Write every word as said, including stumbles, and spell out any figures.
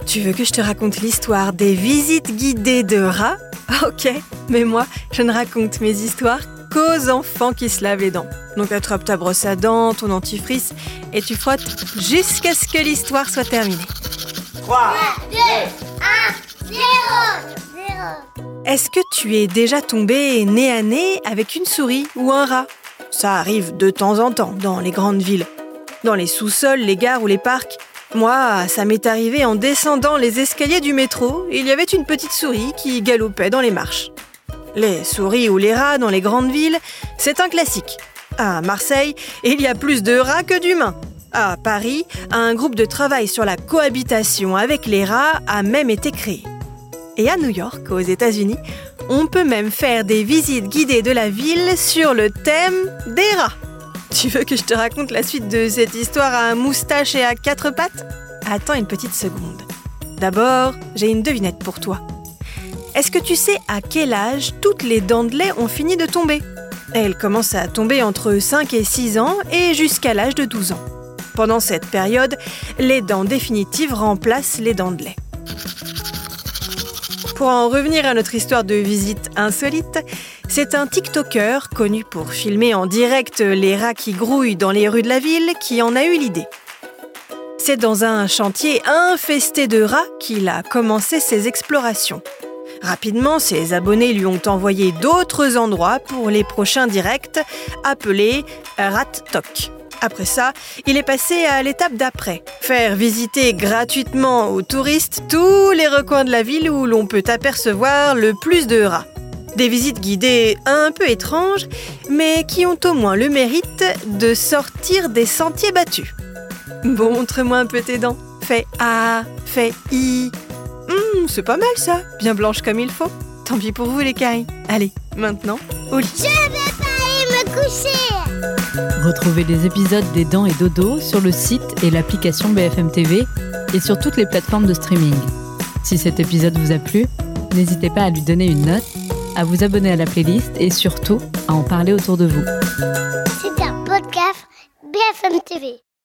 Tu veux que je te raconte l'histoire des visites guidées de rats ? Ok, mais moi, je ne raconte mes histoires qu'aux enfants qui se lavent les dents. Donc attrape ta brosse à dents, ton dentifrice, et tu frottes jusqu'à ce que l'histoire soit terminée. trois, deux, un, zéro, zéro. Est-ce que tu es déjà tombé nez à nez avec une souris ou un rat ? Ça arrive de temps en temps dans les grandes villes. Dans les sous-sols, les gares ou les parcs. Moi, ça m'est arrivé en descendant les escaliers du métro. Il y avait une petite souris qui galopait dans les marches. Les souris ou les rats dans les grandes villes, c'est un classique. À Marseille, il y a plus de rats que d'humains. À Paris, un groupe de travail sur la cohabitation avec les rats a même été créé. Et à New York, aux États-Unis, on peut même faire des visites guidées de la ville sur le thème des rats. Tu veux que je te raconte la suite de cette histoire à moustache et à quatre pattes ? Attends une petite seconde. D'abord, j'ai une devinette pour toi. Est-ce que tu sais à quel âge toutes les dents de lait ont fini de tomber ? Elles commencent à tomber entre cinq et six ans et jusqu'à l'âge de douze ans. Pendant cette période, les dents définitives remplacent les dents de lait. Pour en revenir à notre histoire de visite insolite, c'est un TikToker connu pour filmer en direct les rats qui grouillent dans les rues de la ville qui en a eu l'idée. C'est dans un chantier infesté de rats qu'il a commencé ses explorations. Rapidement, ses abonnés lui ont envoyé d'autres endroits pour les prochains directs, appelés RatTok. Après ça, il est passé à l'étape d'après, faire visiter gratuitement aux touristes tous les recoins de la ville où l'on peut apercevoir le plus de rats. Des visites guidées un peu étranges, mais qui ont au moins le mérite de sortir des sentiers battus. Bon, montre-moi un peu tes dents. Fais A, fais I. Hum, c'est pas mal ça, bien blanche comme il faut. Tant pis pour vous les caries. Allez, maintenant, au lit. Je vais pas aller me coucher. Retrouvez les épisodes des Dents et Dodo sur le site et l'application B F M T V et sur toutes les plateformes de streaming. Si cet épisode vous a plu, n'hésitez pas à lui donner une note, à vous abonner à la playlist et surtout à en parler autour de vous. C'est un podcast B F M T V.